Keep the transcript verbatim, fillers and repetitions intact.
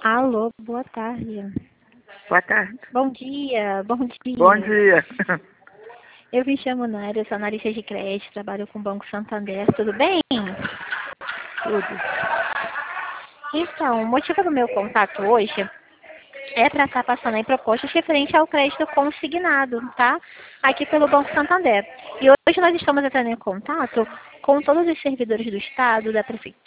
Alô, boa tarde. Boa tarde. Bom dia, bom dia. Bom dia. Eu me chamo Nária, eu sou analista de crédito, trabalho com o Banco Santander, tudo bem? Tudo. Então, o motivo do meu contato hoje é para estar passando aí propostas referente ao crédito consignado, tá? Aqui pelo Banco Santander. E hoje nós estamos entrando em contato com todos os servidores do Estado, da Prefeitura,